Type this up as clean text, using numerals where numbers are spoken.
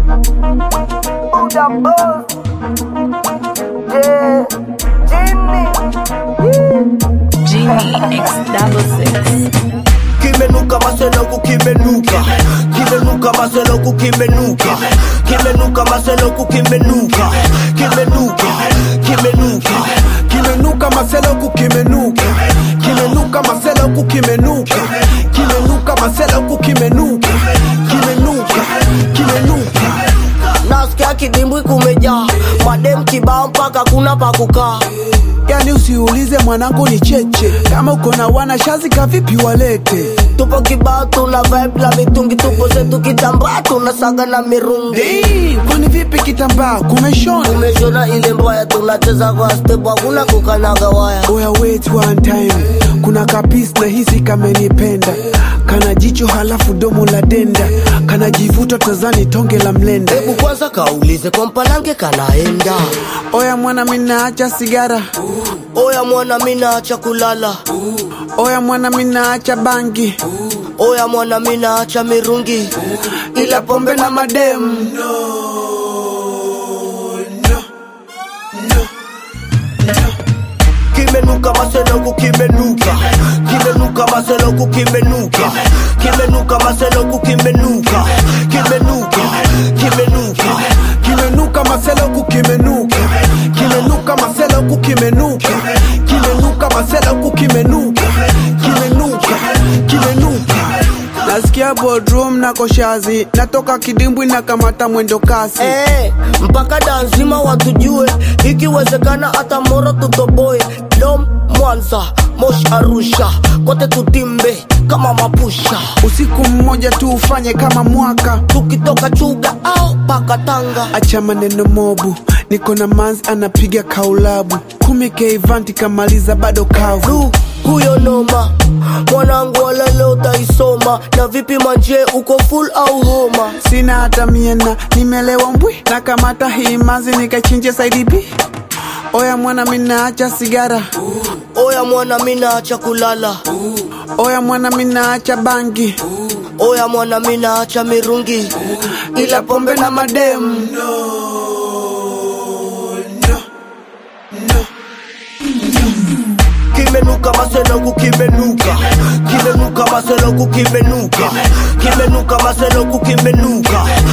Buddha boss. Yeah. Jimmy X66. Kimenuka maseloku kimenuka. Kimenuka maseloku kimenuka. Kimenuka maseloku kimenuka. Kimenuka. Kimenuka. Kimenuka maseloku kimenuka. Kimenuka maseloku kimenuka. Kimenuka maseloku kimenuka. Kimenuka. Kimenuka. Nasikia kidimbwi kumejaa. Madem kibao mpaka kuna pa kukaa. Yani usiulize mwanangu ni cheche. Kama uko na wana shazi kavipi walete. Tupo kibao tuna vibe la mitungi. Tupo zetu kitambaa tunasaga na mirungi. Kwani vipi kitambaa kumeshona? Kumeshona ile mbaya tunacheza kwa step. Hakuna kukanaga waya. Oya wait one time. Kuna kapis na hisi kamenipenda. Kana jicho halafu domo la denda. Kana jivuto tazani tonge la mlenda. Hebu kwanza kaulize kwa mpalange kanaenda. Oya mwana mina acha sigara. Oya mwana mina acha kulala. Oya mwana mina acha bangi. Oya mwana mina acha mirungi. Ila pombe na madem. Kimenuka maseloku kimenuka. Kimenuka maseloku kimenuka. Kimenuka maseloku kimenuka. Kimenuka. Kimenuka. Kimenuka maseloku kimenuka. Kimenuka maseloku kimenuka. Kimenuka maseloku kimenuka. Kimenuka. Kimenuka. Nasikia boardroom na koshazi. Natoka kidimbwi na kamata mwendo kasi. Mpaka danzima watujue. Ikiwezekana hata Moro tutoboe. Dom Mwanza, Mosh Arusha. Kote tutimbe kama mapusha. Usiku mmoja tu ufanye kama mwaka. Tukitoka Chuga au paka Tanga. Acha maneno mobu. Niko na manzi anapiga kaulabu. 10K vanti kamaliza bado kavu. Huyo noma. Mwanangu wala leo taisoma. Na vipi manje uko full au homa? Sina hata miena nimelewa mbwi. Na kamata hii mazi nikachinje side B. Oya mwana mina acha sigara. Oya mwana mina acha kulala. Oya mwana mina acha bangi. Oya mwana mina acha mirungi. Ila pombe na madem. Kimenuka maseloku kimenuka. Kimenuka maseloku kimenuka. Kimenuka maseloku kimenuka.